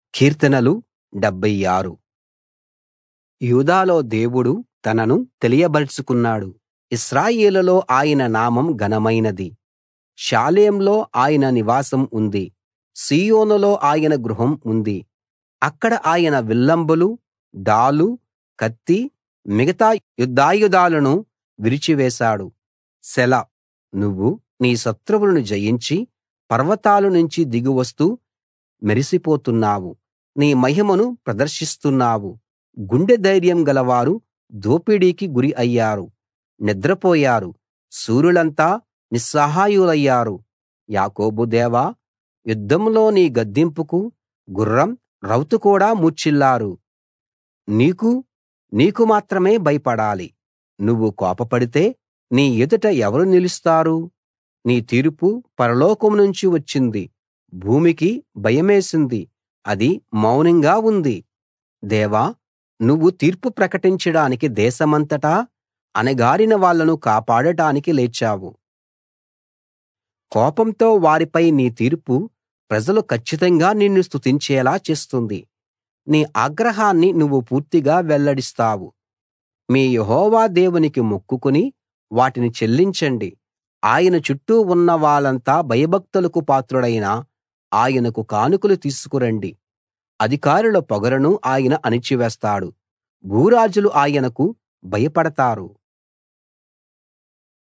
కీర్తనలు 76 యూదాలో దేవుడు తనను తెలియబరచుకున్నాడు. ఇశ్రాయేలులో ఆయన నామం ఘనమైనది. షాలేంలో ఆయన నివాసం ఉంది. సీయోనులో ఆయన గృహం ఉంది. అక్కడ ఆయన విల్లంబులు, డాలు, కత్తి, మిగతా యుద్ధాయుధాలను విరిచివేశాడు. సెలా. నువ్వు నీ శత్రువులను జయించి పర్వతాల నుంచి దిగి వస్తూ మెరిసిపోతున్నావు. నీ మహిమను ప్రదర్శిస్తున్నావు. గుండె ధైర్యం గలవారు దోపిడీకి గురి అయ్యారు, నిద్రపోయారు. శూరులంతా నిస్సహాయులయ్యారు. యాకోబు దేవా, యుద్ధంలో నీ గద్దింపుకు గుర్రం, రౌతు కూడా మూర్ఛిల్లారు. నీకు మాత్రమే భయపడాలి. నువ్వు కోపపడితే నీ ఎదుట ఎవరు నిలుస్తారు? నీ తీర్పు పరలోకం నుంచి వచ్చింది. భూమికి భయమేసింది, అది మౌనంగా ఉంది. దేవా, నువ్వు తీర్పు ప్రకటించడానికి దేశమంతటా అణగారిన వాళ్ళను కాపాడటానికి లేచావు. కోపంతో వారిపై నీ తీర్పు ప్రజలు కచ్చితంగా నిన్ను స్తుతించేలా చేస్తుంది. నీ ఆగ్రహాన్ని నువ్వు పూర్తిగా వెల్లడిస్తావు. మీ యెహోవా దేవునికి మొక్కుకుని వాటిని చెల్లించండి. ఆయన చుట్టూ ఉన్న వాళ్ళంతా భయభక్తులకు పాత్రుడైన ఆయనకు కానుకలు తీసుకురండి. అధికారుల పొగరును ఆయన అణిచివేస్తాడు. భూరాజులు ఆయనకు భయపడతారు.